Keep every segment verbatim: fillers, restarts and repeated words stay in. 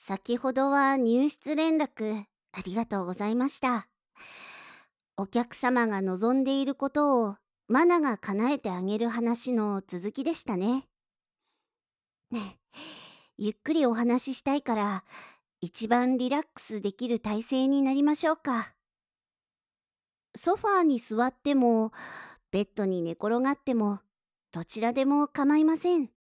先ほどは入室連絡ありがとうございました。お客様が望んでいることをマナが叶えてあげる話の続きでしたね。ねゆっくりお話ししたいから一番リラックスできる体勢になりましょうか。ソファーに座ってもベッドに寝転がってもどちらでも構いません。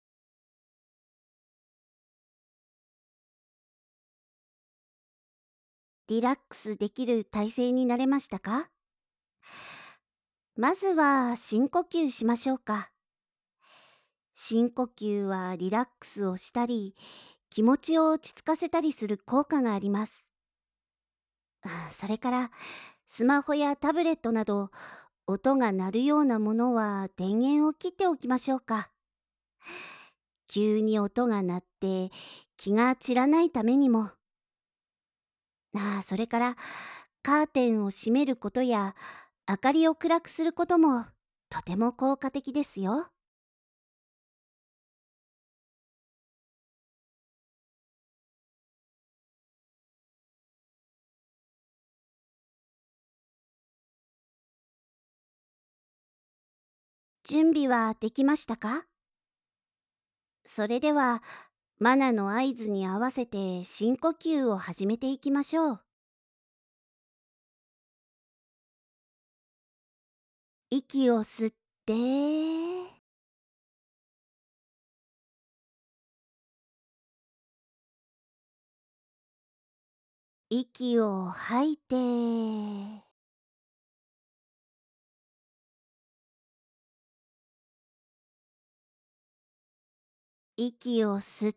リラックスできる体勢になれましたか？まずは深呼吸しましょうか。深呼吸はリラックスをしたり、気持ちを落ち着かせたりする効果があります。あそれから、スマホやタブレットなど、音が鳴るようなものは電源を切っておきましょうか。急に音が鳴って気が散らないためにも。あそれから、カーテンを閉めることや、明かりを暗くすることもとても効果的ですよ。準備はできましたか？それでは、マナの合図に合わせて深呼吸を始めていきましょう。息を吸って、息を吐いて、息を吸って、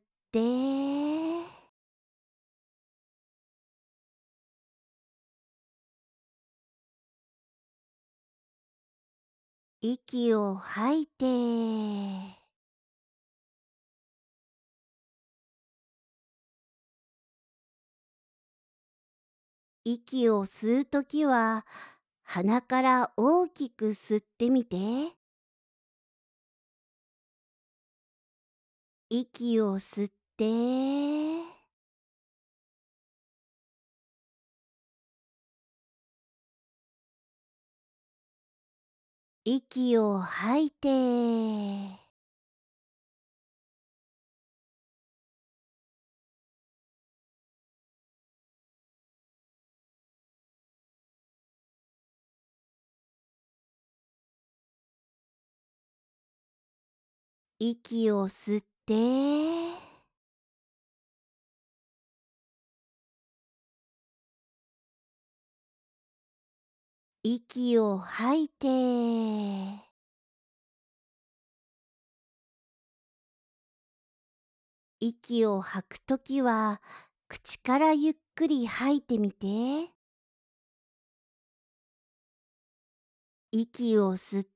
息を吐いて、息を吸うときは鼻から大きく吸ってみて、息を吸って、息を吐いて、息を吸って、息を吐いて、息を吐くときは口からゆっくり吐いてみて、息を吸って、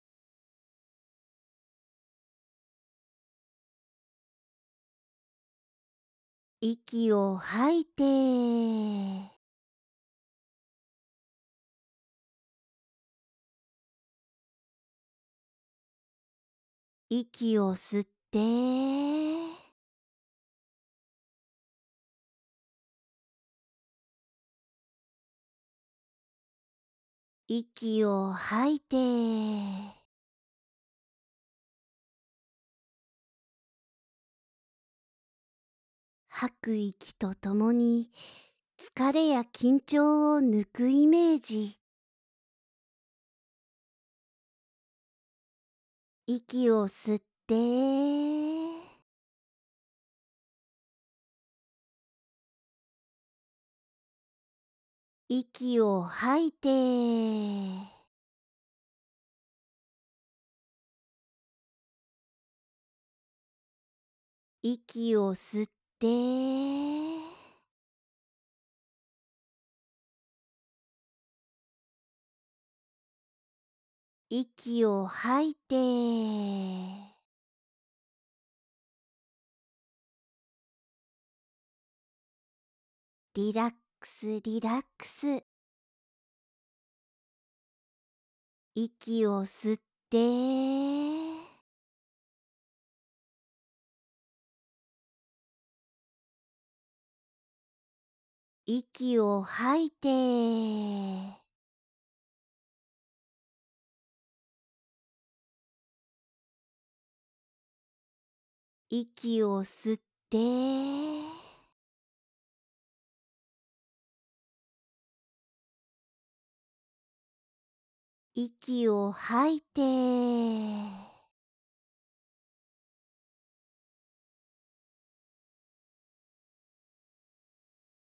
息を吐いて、息を吸って、息を吐いて、吐く息とともに疲れや緊張を抜くイメージ。息を吸って、息を吐いて、息を吸って、息を吐いて、リラックスリラックス。息を吸って、 息を吐いて、息を吸って、息を吐いて、